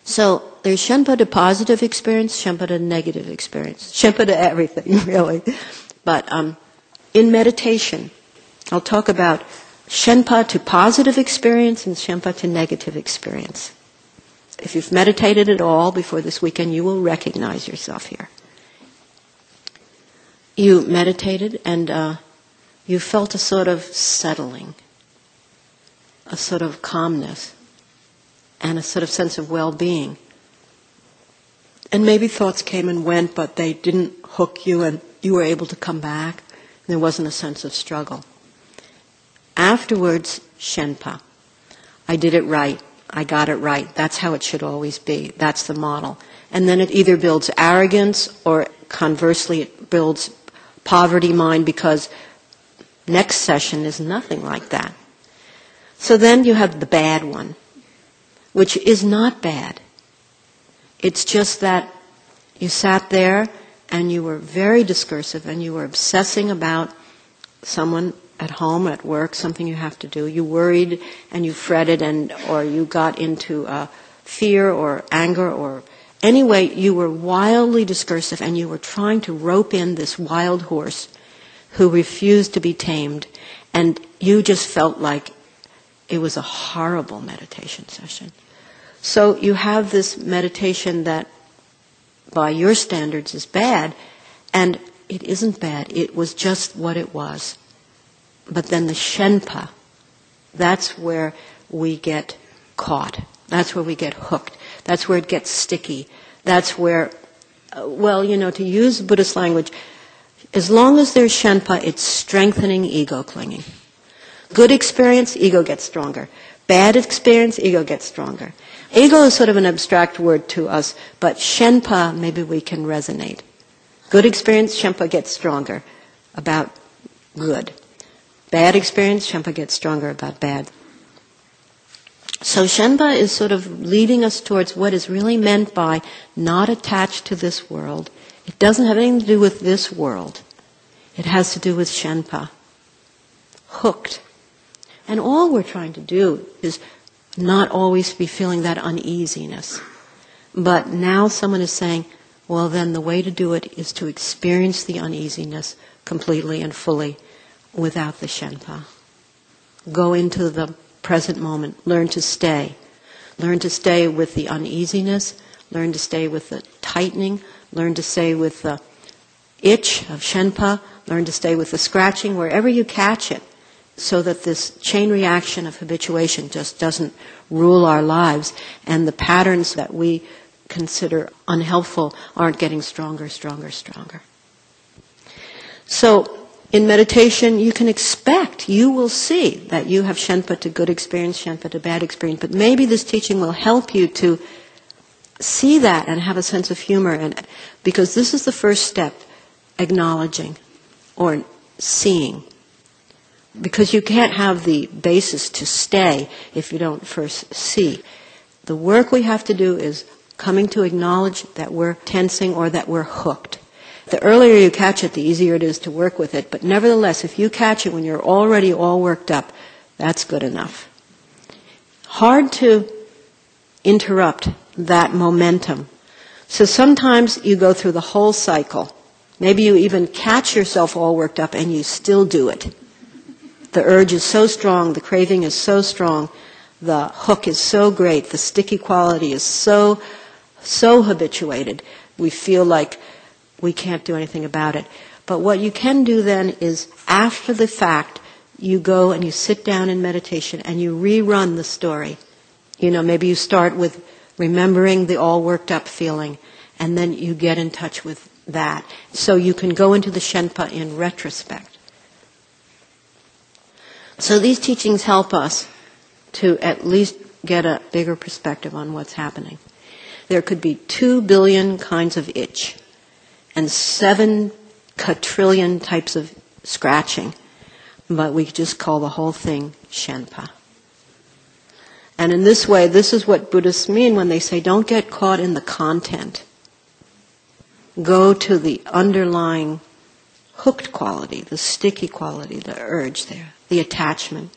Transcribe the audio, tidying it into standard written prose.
So there's Shenpa to positive experience, Shenpa to negative experience, Shenpa to everything, really. But in meditation, I'll talk about Shenpa to positive experience and Shenpa to negative experience. If you've meditated at all before this weekend, you will recognize yourself here. You meditated and you felt a sort of settling, a sort of calmness, and a sort of sense of well-being. And maybe thoughts came and went, but they didn't hook you and you were able to come back. And there wasn't a sense of struggle. Afterwards, Shenpa. I did it right. I got it right. That's how it should always be. That's the model. And then it either builds arrogance or conversely it builds poverty mind because next session is nothing like that. So then you have the bad one, which is not bad. It's just that you sat there and you were very discursive and you were obsessing about someone at home, at work, something you have to do. You worried and you fretted or you got into fear or anger or anyway, you were wildly discursive and you were trying to rope in this wild horse who refused to be tamed, and you just felt like it was a horrible meditation session. So you have this meditation that, by your standards, is bad, and it isn't bad. It was just what it was. But then the Shenpa, that's where we get caught. That's where we get hooked. That's where it gets sticky. That's where, to use Buddhist language, as long as there's Shenpa, it's strengthening ego clinging. Good experience, ego gets stronger. Bad experience, ego gets stronger. Ego is sort of an abstract word to us, but Shenpa, maybe we can resonate. Good experience, Shenpa gets stronger about good. Bad experience, Shenpa gets stronger about bad. So Shenpa is sort of leading us towards what is really meant by not attached to this world. It doesn't have anything to do with this world. It has to do with Shenpa. Hooked. And all we're trying to do is not always be feeling that uneasiness. But now someone is saying, well, then the way to do it is to experience the uneasiness completely and fully without the Shenpa. Go into the present moment. Learn to stay. Learn to stay with the uneasiness. Learn to stay with the tightening. Learn to stay with the itch of Shenpa. Learn to stay with the scratching wherever you catch it, so that this chain reaction of habituation just doesn't rule our lives, and the patterns that we consider unhelpful aren't getting stronger, stronger, stronger. So in meditation, you can expect, you will see that you have Shenpa to good experience, Shenpa to bad experience, but maybe this teaching will help you to see that and have a sense of humor in it, because this is the first step, acknowledging or seeing. Because you can't have the basis to stay if you don't first see. The work we have to do is coming to acknowledge that we're tensing or that we're hooked. The earlier you catch it, the easier it is to work with it. But nevertheless, if you catch it when you're already all worked up, that's good enough. Hard to interrupt that momentum. So sometimes you go through the whole cycle. Maybe you even catch yourself all worked up and you still do it. The urge is so strong, the craving is so strong, the hook is so great, the sticky quality is so habituated, we feel like we can't do anything about it. But what you can do then is, after the fact, you go and you sit down in meditation and you rerun the story. Maybe you start with remembering the all worked up feeling, and then you get in touch with that. So you can go into the Shenpa in retrospect. So these teachings help us to at least get a bigger perspective on what's happening. There could be 2 billion kinds of itch and 7 quadrillion types of scratching, but we just call the whole thing Shenpa. And in this way, this is what Buddhists mean when they say don't get caught in the content. Go to the underlying hooked quality, the sticky quality, the urge there, the attachment.